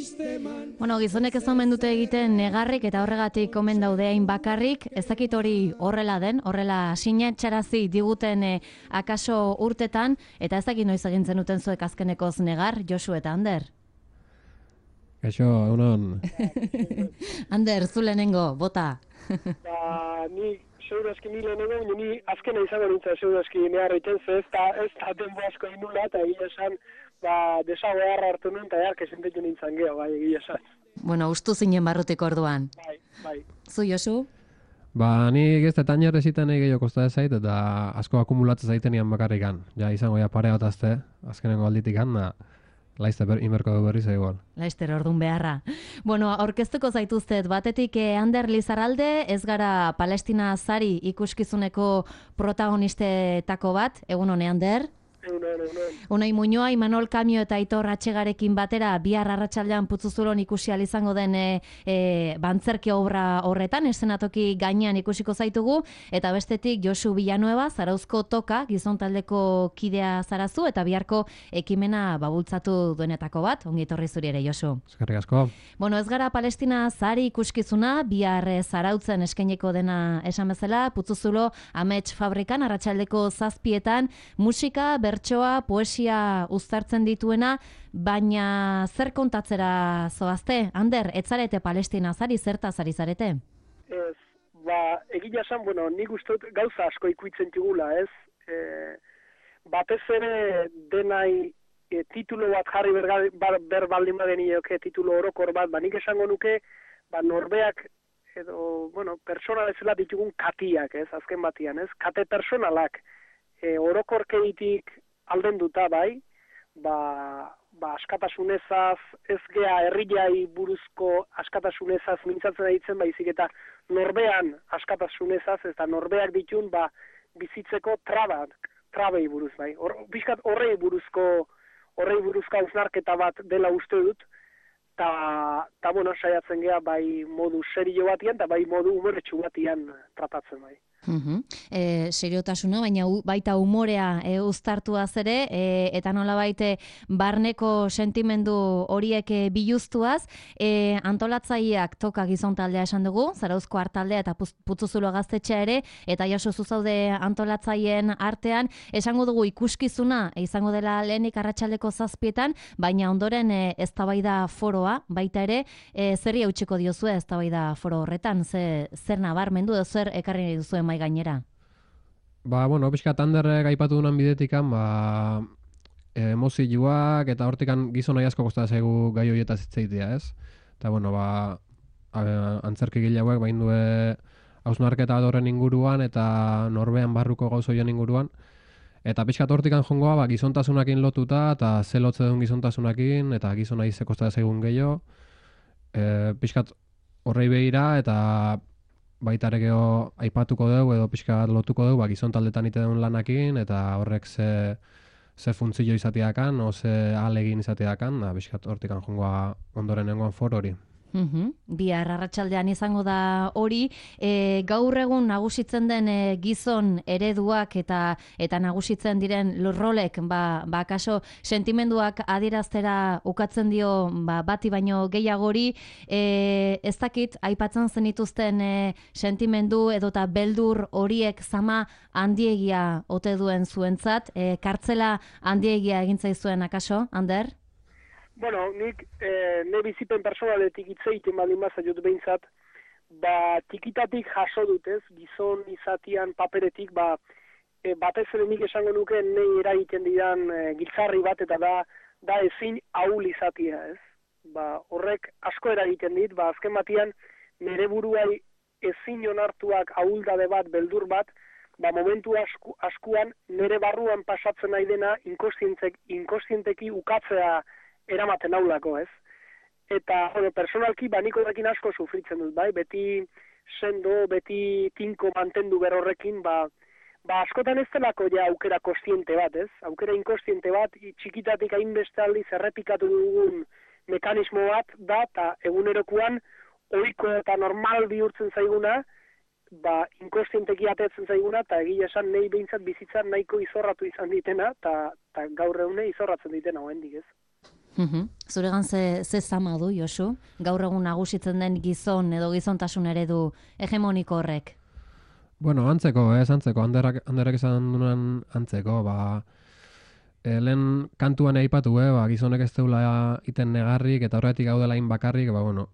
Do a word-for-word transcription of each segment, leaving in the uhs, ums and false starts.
Bueno, gizonek ez omen dute egiten negarrik eta horregatik omen daude hain bakarrik, ez dakit hori horrela den, horrela sinetxarazi diguten eh, akaso urtetan, eta ez dakit noiz egin zenuten zuek azkenekoz negar, Josu eta Ander. Kaixo, egunon. Ander, zu lehenengo, bota. Ba, ni segurazki ni lehenengo, ni azkena izango nintzen segurazki nehar egiten ze, ez da, ez da denbo asko inula, eta egia esan, ba, desago harra hartu nuen, eta jarke sentetu nintzen geho, bai, egia esan. Bueno, ustu zinen barrutik orduan. Bai, bai. Zu, Josu? Ba, ni ez da tainer eziten egin gehiago kosta zait, eta asko akumulatzen zaiten ian bakarrikan. Ja, izango ja pare batazte, azkenengo alditikan, da, laizte ber, inberko du berriz igual. Laizter ordun beharra. Bueno, aurkeztuko zaituztet, batetik eh, Ander Lizarralde, ez gara Palestina Zari ikuskizuneko protagonistetako bat, egun hone Ander? Egunon, egunon. Unai Muñoa, Imanol Kamio eta Aitor Atxegarekin batera bihar arratsaldean Putzuzulon ikusi ahal izango den e, e, bantzerke obra horretan, eszenatoki gainean ikusiko zaitugu, eta bestetik Josu Villanueva, Zarauzko Toka, gizon taldeko kidea zarazu, eta biharko ekimena babultzatu duenetako bat, ongi etorri zuri ere, Josu. Eskerrik asko. Bueno, ez gara Palestina Zari ikuskizuna, bihar eh, Zarautzen eskainiko dena esan bezala, Putzuzulo Amets Fabrikan, arratsaldeko zazpietan, musika, bertsoa, poesia uztartzen dituena, baina zer kontatzera zoazte? Ander, etzarete Palestina Zari, zertaz ari zarete? Ez, ba, egia esan, bueno, nik uste dut gauza asko ikuitzen txugula, ez? E, batez ere denai e, titulo bat jarri berga- bar- ber baldin baden ioke, titulo orokor bat, ba, nik esango nuke, ba, norbeak, edo, bueno, persona bezala ditugun katiak, ez, azken batian, ez? Kate personalak, e, orokorkeitik aldenduta, bai, ba, ba askatasunezaz, ez gea herriai buruzko askatasunezaz mintzatzen ditzen, baizik eta norbean askatasunezaz, eta norbeak ditun, ba, bizitzeko trabak, trabei buruz, bai. Hor, bizkat horrei buruzko, horrei buruzko hausnarketa bat dela uste dut, eta, ta, bueno, saiatzen gea, bai modu serio batian, eta bai modu umoretsu batian tratatzen, bai. Uhum. E, seriotasuna, baina u, baita umorea e, uztartuaz ere, e, eta nola baite barneko sentimendu horiek e, biluztuaz, e, antolatzaileak Toka gizon taldea esan dugu, Zarauzko Artaldea eta Putzuzulo gaztetxea ere, eta jaso zuzaude antolatzaileen artean, esango dugu ikuskizuna, e, izango dela lehenik arratsaldeko zazpietan, baina ondoren e, eztabaida foroa, baita ere, e, zerri eutxiko diozue eztabaida foro horretan, ze, zer nabarmendu, edo zer ekarri nahi duzuen mai gainera? Ba, bueno, pixkat Anderrek aipatu dunan bidetikan, ba, emozioak eta hortikan gizon nahi asko kostada zaigu gai horietaz hitzeitea, ez? Eta, bueno, ba, antzerki gilauek bain due hausnarketa bat horren inguruan eta norbean barruko gauz horien inguruan. Eta pixkat hortikan jongoa, ba, gizontasunakin lotuta, eta ze lotze duen gizontasunakin, eta gizon nahi ze kostada zaigun gehiago. E, pixkat horrei behira, eta baita ere geho aipatuko dugu edo pixka lotuko dugu, ba, gizon taldetan ite duen lanakin, eta horrek ze, ze funtzio izateakan, o ze alegin izateakan, da pixkat hortikan jongoa ondoren nengoan for hori. Uhum. Bihar arratsaldean izango da hori, e, gaur egun nagusitzen den e, gizon ereduak eta eta nagusitzen diren rolek, ba, ba kaso sentimenduak adieraztera ukatzen dio ba, bati baino gehiagori, e, ez dakit aipatzen zenituzten e, sentimendu edota beldur horiek zama handiegia ote duen zuentzat, e, kartzela handiegia egin zaizuen akaso, Ander? Bueno, nik e, ne bizipen personaletik hitzeiten baldin baza jut behintzat, ba, tikitatik jaso dut, ez, gizon izatian paperetik, ba, e, batez ere nik esango nuke nei eragiten didan e, giltzarri bat, eta da, da ezin ahul izatia, ez. Ba, horrek asko eragiten dit, ba, azken batian, nire buruai ezin onartuak ahuldade bat, beldur bat, ba, momentu asku, askuan nire barruan pasatzen nahi dena inkostienteki ukatzea eramaten naulako, ez? Eta, bueno, personalki, ba, niko horrekin asko sufritzen dut, bai? Beti sendo, beti tinko mantendu berorrekin, ba, ba, askotan ez delako ja aukera kostiente bat, ez? Aukera inkostiente bat, txikitatik hainbeste aldiz errepikatu dugun mekanismo bat da, eta egunerokoan ohiko eta normal bihurtzen zaiguna, ba, inkostienteki atetzen zaiguna, eta egia esan nahi behintzat bizitzan nahiko izorratu izan ditena, eta gaur egune izorratzen ditena hoendik, ez? Mhm. Zuregan ze, ze zama du, Josu? Gaur egun nagusitzen den gizon edo gizontasun eredu hegemoniko horrek? Bueno, antzeko, ez antzeko, handerak, handerak esan duen antzeko, ba, e, lehen kantuan aipatu, eh, ba, gizonek ez deula iten negarrik, eta horretik gaudela hain bakarrik, ba, bueno,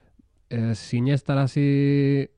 e, sinestarazi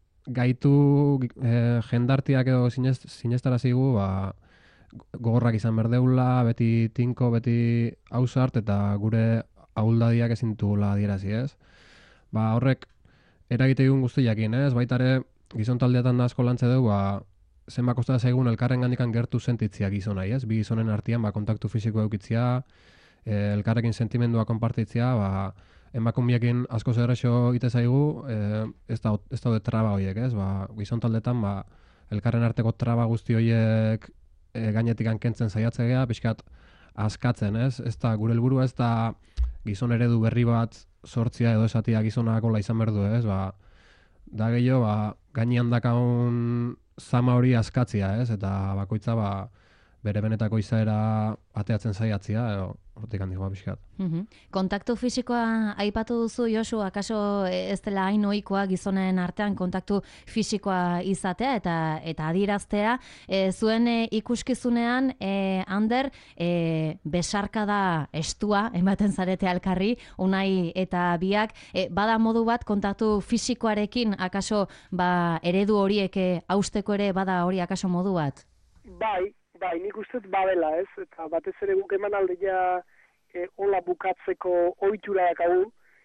gaitu e, jendartiak edo sinest, sinestarazi gu, ba, gogorrak izan berdeula, beti tinko, beti hausart, eta gure ahuldadiak ezin dugula adierazi, ez? Ba, horrek eragite egun guztiakin, ez? Baitare, gizon taldeetan da asko lantze dugu, ba, zenba kostata zaigun elkarren gandikan gertu sentitzia gizonai, ez? Bi gizonen artean, ba, kontaktu fisiko eukitzia, e, elkarrekin sentimendua konpartitzia, ba, emakumiekin asko zerrexo ite zaigu, e, ez da, ez daude traba horiek, ez? Ba, gizon taldeetan, ba, elkarren arteko traba guzti horiek e, gainetik kentzen saiatzea, pixkat askatzen, ez? Ez da, gure helburua ez da gizon eredu berri bat sortzia edo esatia gizonak hola izan berdu, ez? Ba, da gehiago, ba, gainean dakaun zama hori askatzia, ez? Eta bakoitza, ba, bere benetako izaera ateatzen saiatzia, edo hortik handik ba pixkat. Mhm. Kontaktu fisikoa aipatu duzu, Josu, akaso ez dela hain ohikoa gizonen artean kontaktu fisikoa izatea eta eta adieraztea. E, zuen e, ikuskizunean, e, Ander, e, besarkada estua ematen zarete alkarri, Unai eta biak, e, bada modu bat kontaktu fisikoarekin akaso ba, eredu horiek e, hausteko ere bada hori akaso modu bat? Bai, bai, nik uste badela, ez? Eta batez ere guk emanaldia e, hola bukatzeko ohitura dakagu,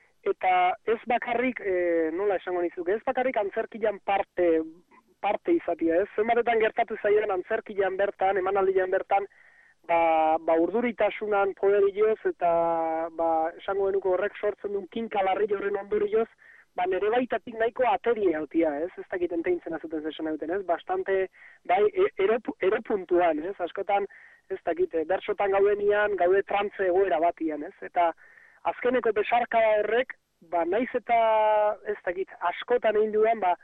eta ez bakarrik, e, nola esango nizuke, ez bakarrik antzerkian parte parte izatia, ez? Zenbatetan gertatu zaien antzerkian bertan, emanaldian bertan, ba, ba urduritasunan poderioz eta ba, esango denuko horrek sortzen duen kinkalarri horren ondorioz, ba, nere baitatik nahiko aterie hautia, ez? Ez dakit enteintzen azuten zesan duten, ez? Bastante, bai, ero, ero puntuan, ez? Askotan, ez dakit, bersotan gaudenian, gaude trantze egoera batian, ez? Eta azkeneko besarkada horrek, ba, naiz eta, ez dakit, askotan egin duan, ba,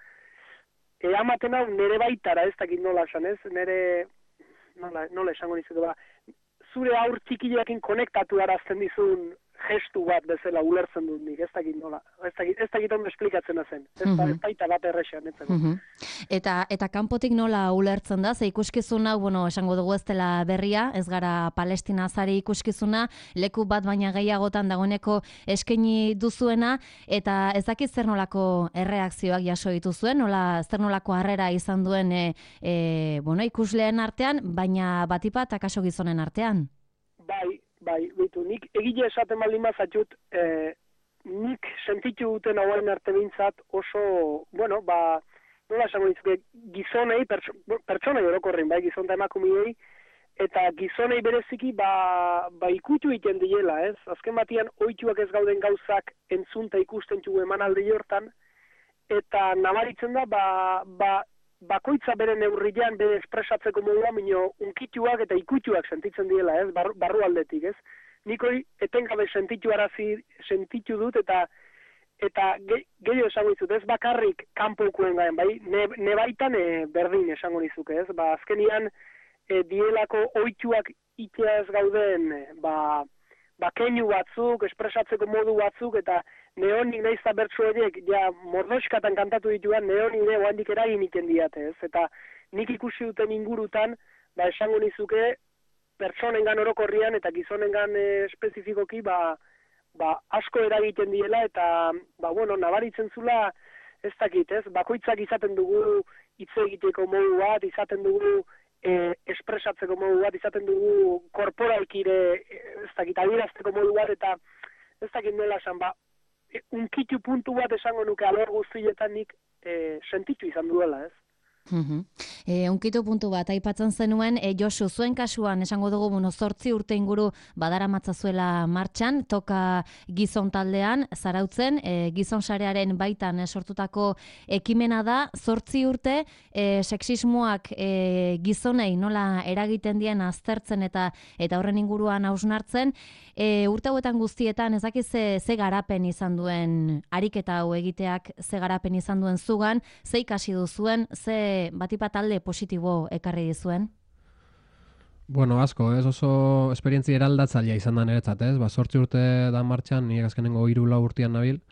eamaten hau nere baitara, ez dakit nola esan, ez? Nere, nola, nola esango nizuke, ba, zure aur txikilekin konektatu arazten dizun gestu bat bezala ulertzen dut nik, ez dakit nola, ez dakit, ez dakit ondo esplikatzen zen, ez, mm -hmm. ez baita bat errexean, ez mm -hmm. Eta, eta kanpotik nola ulertzen da, ze ikuskizun hau, bueno, esango dugu ez dela berria, ez gara Palestina azari ikuskizuna, leku bat baina gehiagotan dagoeneko eskaini duzuena, eta ez dakit zer nolako erreakzioak jaso dituzuen, nola, zer nolako harrera izan duen e, e, bueno, ikusleen artean, baina batipat akaso gizonen artean. Bai, bai, bitu, nik egile esaten baldin mazatut, eh, nik sentitu duten hauen arte bintzat oso, bueno, ba, nola esango dizuke, gizonei, pertso, pertsonei orokorrin, bai, gizon eta emakumiei, eta gizonei bereziki, ba, ba ikutu egiten diela, ez? Azken batian, ohituak ez gauden gauzak entzunta ikusten txugu emanaldi hortan, eta nabaritzen da, ba, ba, bakoitza bere neurrian, bere espresatzeko modua, minio unkituak eta ikutuak sentitzen diela, ez, barru, barru aldetik, ez. Nik hori etengabe sentitu arazi, sentitu dut, eta eta ge, gehiago esango dizut, ez bakarrik kanpokuen gaen, bai, ne, ne baitan e, berdin esango nizuke, ez, ba, azkenian e, dielako ohituak itea ez gauden, e, ba, ba, keinu batzuk, espresatzeko modu batzuk, eta neonik nahiz eta bertsu horiek, ja, mordoskatan kantatu dituan, neonik ere oandik eragin iten diate, ez? Eta nik ikusi duten ingurutan, ba, esango nizuke, pertsonengan orokorrian eta gizonengan e, espezifikoki, ba, ba, asko eragiten diela, eta, ba, bueno, nabaritzen zula, ez dakit, ez? Bakoitzak izaten dugu hitz egiteko modu bat, izaten dugu e, espresatzeko modu bat, izaten dugu korporalkire, ez dakit, adierazteko modu bat, eta ez dakit nola esan, ba, unkitu puntu bat esango nuke alor guztietan nik e, sentitu izan duela, ez? Uh-huh. E, unkitu puntu bat, aipatzen zenuen, e, Josu, zuen kasuan, esango dugu, bueno, zortzi urte inguru badara matzazuela martxan, toka gizon taldean, zarautzen, e, gizon sarearen baitan e, sortutako ekimena da, zortzi urte, e, sexismoak e, gizonei nola eragiten dien aztertzen eta eta horren inguruan hausnartzen, e, urte hauetan guztietan, ez dakiz ze, ze garapen izan duen, ariketa hau egiteak ze garapen izan duen zugan, ze ikasi duzuen, ze batipat alde positibo ekarri dizuen? Bueno, asko, ez oso esperientzia eraldatzailea izan da niretzat, ez? Ba, sortzi urte da martxan, ni azkenengo hiru lau urtean nabil,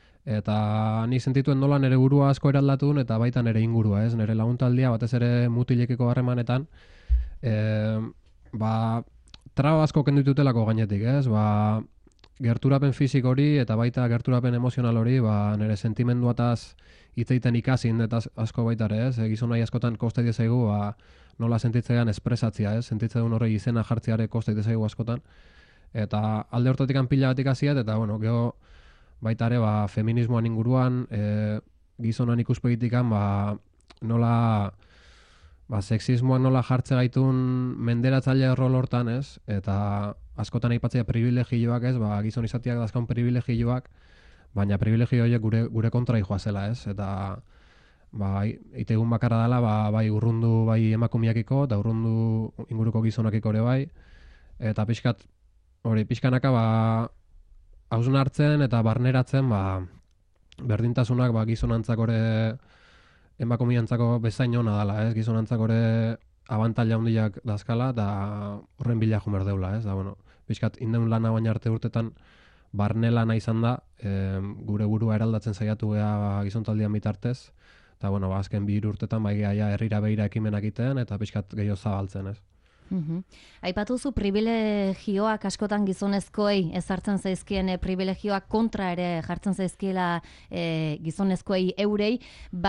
eta ni sentituen nola nire burua asko eraldatu duen, eta baita nire ingurua, ez? Nire laguntaldia, batez ere mutilekiko harremanetan, e, ba, traba asko kendu ditutelako gainetik, ez? Ba, gerturapen fisik hori eta baita gerturapen emozional hori, ba, nire sentimenduataz hitz egiten ikasin eta asko baita ere, ez? E, gizon nahi askotan kosta zaigu, ba, nola sentitzean espresatzia, ez? Sentitzen duen horrei izena jartziare kosta zaigu askotan. Eta alde hortatik pila bat ikasiat, eta bueno, geho baita ere, ba, feminismoan inguruan, e, gizonan ikuspegitikan, ba, nola, ba, sexismoak nola jartze gaitun menderatzaile rol hortan, ez? Eta askotan aipatzea privilegioak, ez? Ba, gizon izatiak dazkaun privilegioak, baina privilegio horiek gure, gure kontra joa zela, ez? Eta ba, itegun bakarra dela, ba, bai urrundu bai emakumiakiko, eta urrundu inguruko gizonakiko ere bai, eta pixkat, hori, pixkanaka, ba, hauzun hartzen eta barneratzen, ba, berdintasunak, ba, gizonantzak ere emakumiantzako bezain ona dela, ez? Gizonantzak ere abantaila handiak dazkala, eta horren bila jumer deula, ez? Da, bueno, pixkat, indeun lana baina arte urtetan, barne lana izan da, e, gure burua eraldatzen saiatu gea, ba, gizontaldian bitartez, eta, bueno, ba, azken bi hiru urtetan, bai geha herrira behira ekimenak iten, eta pixkat gehiago zabaltzen, ez? Uhum. Aipatuzu privilegioak askotan gizonezkoei ezartzen zaizkien e, privilegioak kontra ere jartzen zaizkiela e, gizonezkoei eurei,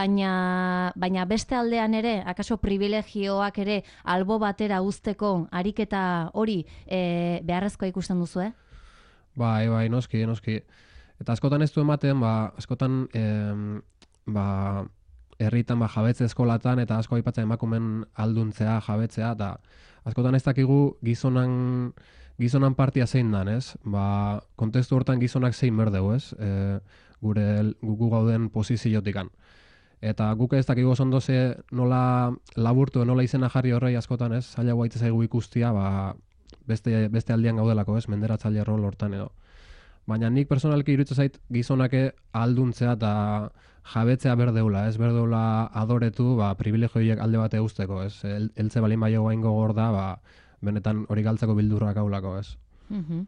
baina, baina beste aldean ere, akaso privilegioak ere albo batera uzteko ariketa hori e, beharrezkoa ikusten duzu, eh? Bai, bai, noski, noski. Eta askotan ez du ematen, ba, askotan, em, ba, herritan, ba, jabetze eskolatan, eta asko aipatzen emakumen alduntzea, jabetzea, eta askotan ez dakigu gizonan, gizonan partia zein dan, ez? Ba, kontestu hortan gizonak zein berdeu, ez? E, gure gugu gauden posiziotikan. Eta guk ez dakigu ondo ze nola laburtu, nola izena jarri horrei askotan, ez? Zaila guaitze zaigu ikustia, ba, beste, beste aldian gaudelako, ez? Menderatzaile rol hortan edo. Baina nik personalki iruditzen zait gizonake alduntzea eta jabetzea berdeula, ez? Berdeula adoretu, ba, privilegioiek alde bate usteko, ez? El, eltze balin baio gaingo gor da, ba, benetan hori galtzeko bildurrak gaulako, ez? Uhum.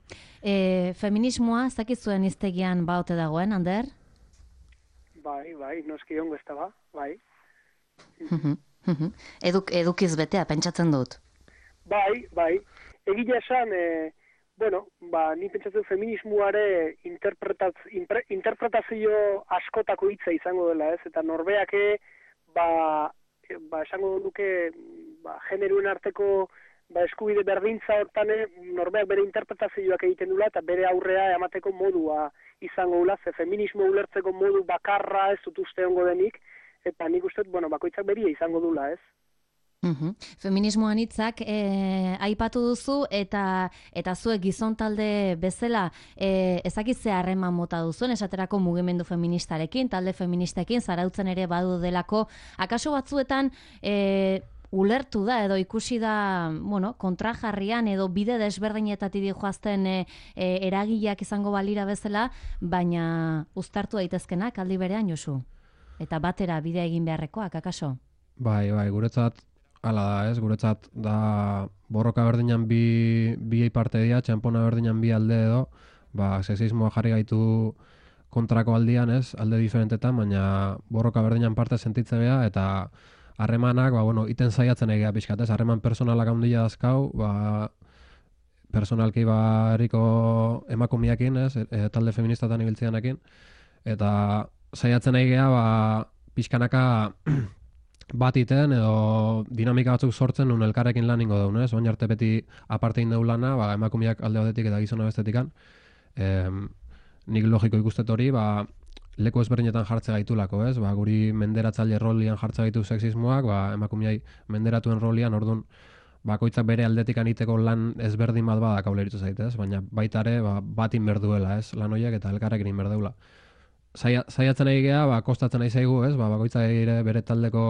E, feminismoa, ez dakizuen iztegian baote dagoen, Ander? Bai, bai, noski ongo ez da ba, bai. Uhum. Uhum. Eduk, edukiz betea, pentsatzen dut. Bai, bai. Egia esan, e, bueno, ba, ni pentsatzen feminismoare interpretaz, impre, interpretazio askotako hitza izango dela, ez? Eta norbeake, ba, ba esango duke, ba, generuen arteko ba, eskubide berdintza hortan norbeak bere interpretazioak egiten dula eta bere aurrea emateko modua izango dula, ze feminismo ulertzeko modu bakarra ez dut uste ongo denik, eta nik uste, bueno, bakoitzak beria izango dula, ez? Uhum. Feminismoan hitzak e, aipatu duzu eta eta zuek gizon talde bezala e, ezakitze harreman mota duzuen, esaterako mugimendu feministarekin, talde feministekin, zarautzen ere badu delako, akaso batzuetan e, ulertu da edo ikusi da, bueno, kontrajarrian edo bide desberdinetatik joazten e, e, eragileak izango balira bezala, baina uztartu daitezkenak aldi berean, Josu? Eta batera bidea egin beharrekoak, akaso? Bai, bai, guretzat hala da, ez? Guretzat da borroka berdinan bi, bi parte dira, txampona berdinan bi alde edo, ba, sexismoa jarri gaitu kontrako aldian, ez? Alde diferentetan, baina borroka berdinan parte sentitze beha, eta harremanak, ba, bueno, iten saiatzen egia pixkat, ez? Harreman personalak handia dazkau, ba, personalki ba, herriko emakumiakin, ez? E, talde feministatan ibiltzeanekin, eta saiatzen egia, ba, pixkanaka bat iten edo dinamika batzuk sortzen nun elkarrekin lan ingo daun, ez? Oin arte beti aparte indeu lana, ba, emakumeak alde batetik eta gizona bestetikan. E, nik logiko ikustet hori, ba, leku ezberdinetan jartze gaitulako, ez? Ba, guri menderatzaile rolian jartze gaitu sexismoak, ba, emakumeai menderatuen rolian, orduan, bakoitzak bere aldetikan iteko lan ezberdin bat badak auleritu zaitez, baina baitare ba, batin berduela, ez? Lan horiek eta elkarrekin inberdeula. Zaiatzen nahi geha, ba, kostatzen nahi zaigu, ez? Ba, bakoitza ere bere taldeko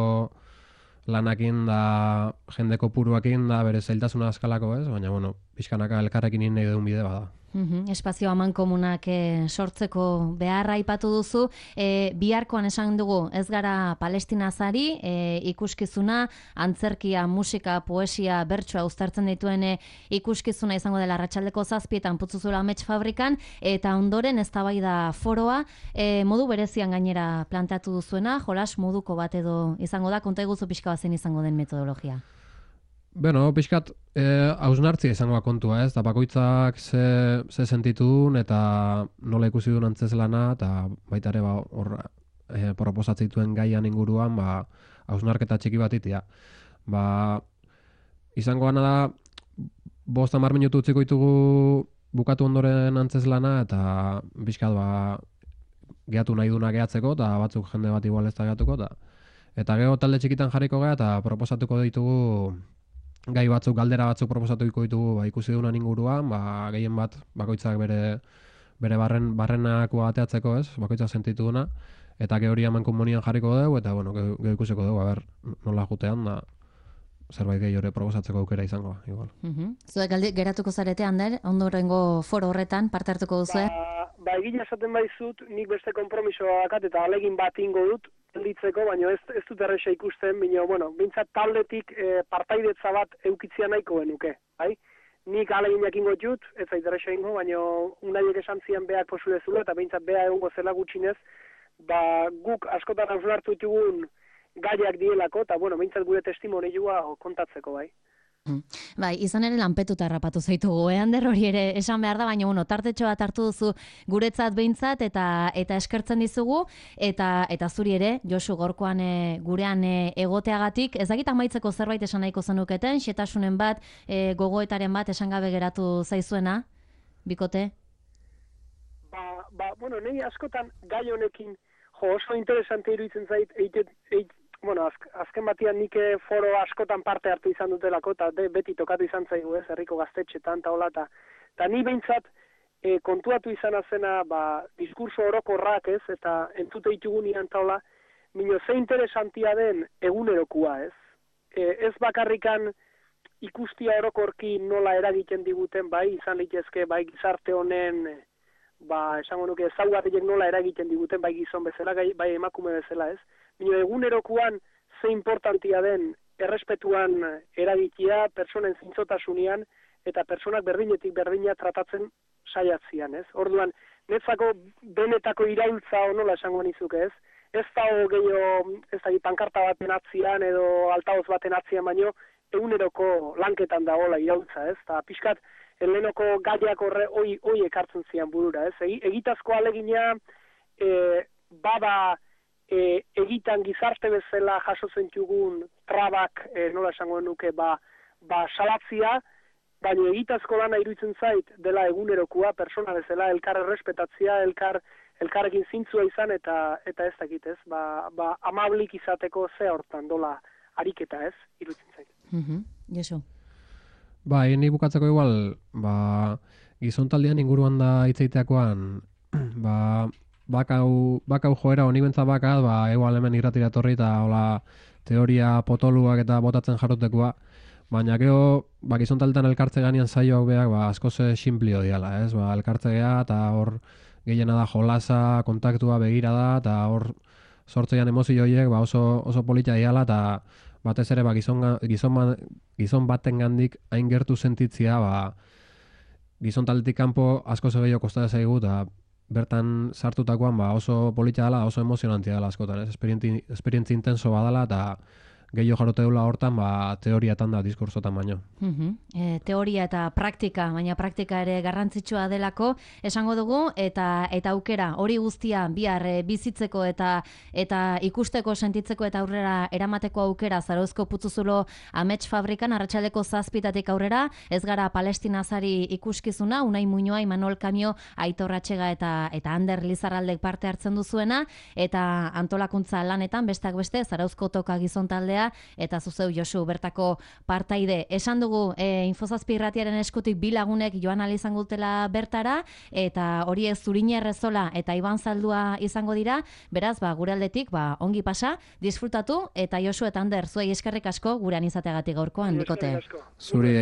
lanakin da, jendeko puruakin da, bere zailtasuna askalako, ez? Baina, bueno, pixkanaka elkarrekin nahi duen bide bada. Uhum, espazio aman komunak e, sortzeko beharra aipatu duzu, e, biharkoan esan dugu ez gara palestinazari, e, ikuskizuna, antzerkia, musika, poesia, bertsoa uztartzen dituen e, ikuskizuna izango dela arratsaldeko zazpietan Putzuzula Amets Fabrikan, eta ondoren eztabaida foroa, e, modu berezian gainera planteatu duzuena, jolas moduko bat edo izango da, konta eguzu pixka bazen izango den metodologia. Bueno, pixkat eh, hausnartzia izango da kontua, ez? Da bakoitzak ze, ze sentitun eta nola ikusi duen antzeslana, eta baita ere ba, hor eh, proposatzituen gaian inguruan, ba, hausnarketa txiki bat itia. Ba, izango gana da, bost hamar minutu utziko ditugu bukatu ondoren antzeslana, eta pixkat ba, gehatu nahi duna gehatzeko, eta batzuk jende bat igual ez da gehatuko, eta, eta gero talde txikitan jarriko geha, eta proposatuko ditugu gai batzuk, galdera batzuk proposatuko ditugu ba, ikusi dunan inguruan, ba, gehien bat bakoitzak bere bere barren barrenako ateatzeko, ez? Bakoitzak sentitu duna, eta ge hori hemen komunian jarriko dugu, eta bueno, ge, ge ikusiko dugu, a ber, nola jutean da zerbait gehi hori proposatzeko aukera izango, igual. Mhm. Zuek aldi geratuko zarete, Ander, ondorengo foro horretan parte hartuko duzu? Ba, ba egin esaten baizut, nik beste konpromisoa dakat eta alegin bat ingo dut, gelditzeko, baina ez, ez dut erresa ikusten, baina, bueno, bintzat taldetik e, partaidetza bat eukitzia nahiko genuke, bai? Nik alegin jakingo jut, ez zait erresa ingo, baina unaiek esan zian beak posule zula, eta bintzat bea egongo zela gutxinez, ba, guk askotan hausnartu ditugun gaiak dielako, eta, bueno, bintzat gure testimonioa kontatzeko, bai? Bai, izan ere lanpetuta harrapatu zaitugu, eh? Ander, hori ere esan behar da, baina bueno, tartetxo bat hartu duzu guretzat behintzat eta eta eskertzen dizugu, eta eta zuri ere, Josu, gorkoan e, gurean e, egoteagatik, ez dakit amaitzeko zerbait esan nahiko zenuketen, xetasunen bat, e, gogoetaren bat esan gabe geratu zaizuena, bikote? Ba, ba, bueno, nahi askotan gai honekin, jo, oso interesante iruditzen zait, eitet, eit, bueno, azk, azken batian nik foro askotan parte hartu izan dutelako, eta de, beti tokatu izan zaigu, ez, herriko gaztetxetan, eta hola, eta ni behintzat e, kontuatu izan azena, ba, diskurso orokorrak, ez, eta entzute ditugu nian taula, mino ze interesantia den egunerokua, ez, e, ez bakarrikan ikustia orokorki nola eragiten diguten, bai, izan litezke, bai, gizarte honen, ba, esango nuke, ezaugarriek nola eragiten diguten, bai gizon bezala, bai emakume bezala, ez, mino egunerokuan ze importantia den errespetuan eragitia, personen zintzotasunean, eta personak berdinetik berdina tratatzen saiatzian, ez? Orduan, netzako benetako iraultza onola esango nizuke, ez? Ez da gehiago, ez da pankarta baten atzian edo altaoz baten atzian, baino eguneroko lanketan dagoela iraultza, ez? Ta pixkat, helenoko gaiak horre oi, oi ekartzen zian burura, ez? Egi, egitazko alegina e, bada E, egitan gizarte bezala jaso zentugun trabak, e, nola esango nuke, ba, ba salatzia, baina egitazko lana iruditzen zait dela egunerokua, persona bezala, elkar errespetatzia, elkar, elkarrekin zintzua izan, eta eta ez dakit, ez, ba, ba amablik izateko ze hortan dola ariketa, ez, iruditzen zait. Mhm, Josu. Ba, ni bukatzeko igual, ba, gizontaldean inguruan da hitzeiteakoan, ba, bakau, bakau joera honi bentza bakat, ba, egual hemen irratira torri eta hola teoria potoluak eta botatzen jarrutekoa, baina gero, ba, gizontaldean elkartze ganean saioak beak, ba, asko ze simplio diala, ez, ba, elkartze geha, eta hor gehiena da jolasa, kontaktua begira da, eta hor sortzean emozio horiek, ba, oso, oso polita diala, eta batez ere, ba, gizon, gizon, gizon baten gandik hain gertu sentitzia, ba, gizontaldetik kanpo asko ze gehiago kostada zaigu, eta bertan sartutakoan ba, oso polita dela, oso emozionantia dela askotan, ez? Esperientzi, esperientzi intenso badala, eta gehiago jarote dula hortan, ba, teoriatan da, diskursotan baino. Uh-huh. E, teoria eta praktika, baina praktika ere garrantzitsua delako, esango dugu, eta eta aukera, hori guztia bihar e, bizitzeko eta eta ikusteko, sentitzeko eta aurrera eramateko aukera, Zarauzko Putzuzulo Amets Fabrikan, arratsaldeko zazpitatik aurrera, ez gara palestinazari ikuskizuna, Unai Muñoa, Imanol Kamio, Aitor Atxega eta, eta Ander Lizarraldek parte hartzen duzuena, eta antolakuntza lanetan, besteak beste, Zarauzko Toka Gizontaldea, eta zuzeu Josu bertako partaide. Esan dugu e, Infozazpi irratiaren eskutik bi lagunek joan ahal izango dutela bertara, eta hori Zurine Errezola eta Iban Zaldua izango dira, beraz, ba, gure aldetik, ba, ongi pasa, disfrutatu, eta Josu eta Ander, zuei eskerrik asko gurean izateagatik gaurkoan, bikote. Zuri